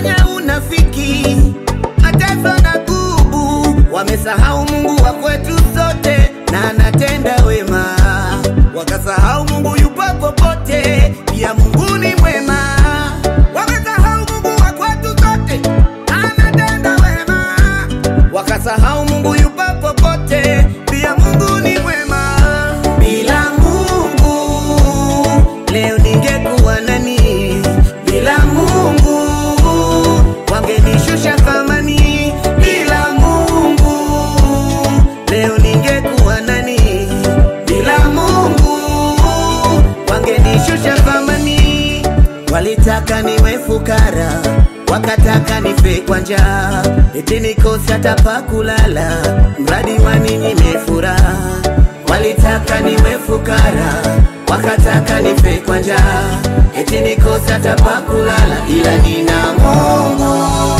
wanafanya unafiki, mataifa na gubu, wamesahau Mungu wa kwetu sote na anatenda wema. Wakasahau Mungu yupo popote, pia Mungu ni mwema. Wamesahau Mungu wa kwetu sote na anatenda wema. Wakasahau Mungu yupo popote, pia Mungu ni mwema. Bila Mungu leo ningekuwa nani? Bila Mungu wangenishusha thamani. Bila Mungu leo ningekuwa nani? Bila Mungu wangenishusha thamani. Walitaka niwe fukara, wakataka nife kwa njaa, eti nikose hata pa kulala, mradi waninyime furaha. Walitaka niwe fukara, wakataka nife kwa njaa, eti nikose hata pa kulala, ila nina Mungu.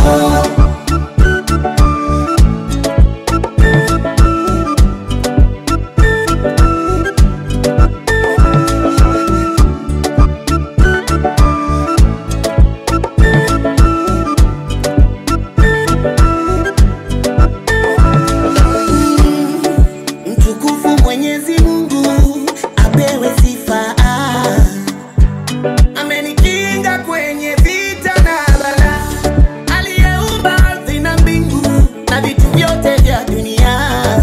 Mwenyezi Mungu apewe sifa, amenikinga kwenye vita na bala, aliyeumba ardhi na mbingu na vitu vyote vya dunia,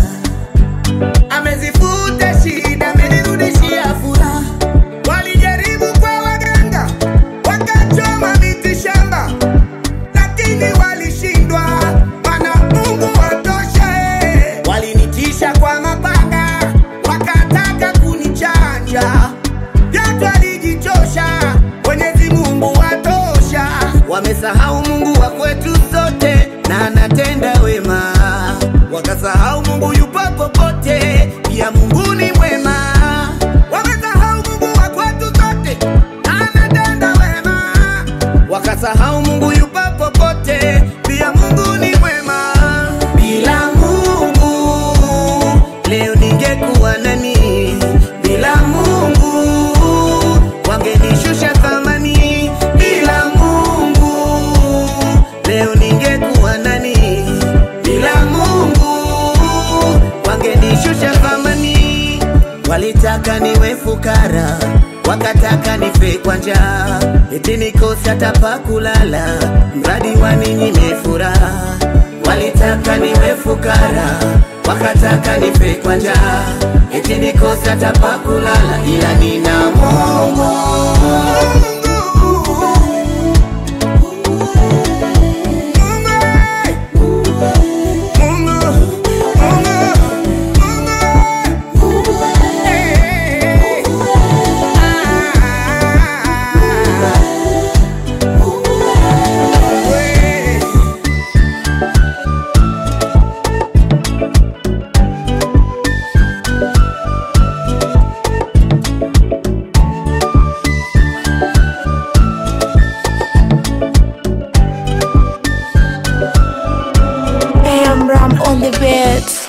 amezifuta shida, amenirudishia furaha. Walijaribu kwa waganga, wakachoma miti shamba, lakini walishindwa, maana Mungu watosha. Walinitisha kwa mapanga, wakataka kunichanja, yote walijichosha, Mwenyezi Mungu watosha. Wamesahau Mungu wa kwetu sote na anatenda wema. Wakasahau Mungu yupo popote, pia Mungu ni mwema. Wamesahau Mungu wa kwetu sote na anatenda wema. Wakasahau Mungu yupo popote, pia Mungu ni mwema. Bila Mungu leo ningekuwa nani? Bila Mungu wangenishusha thamani. Bila Mungu leo ningekuwa nani? Bila Mungu wangenishusha thamani. Walitaka niwe fukara, wakataka nife kwa njaa, eti nikose hata pa kulala, mradi waninyime furaha. Walitaka niwe fukara, wakataka nife kwa njaa, eti nikose hata pa kulala, ila nina Mungu. AM Ram on the beat.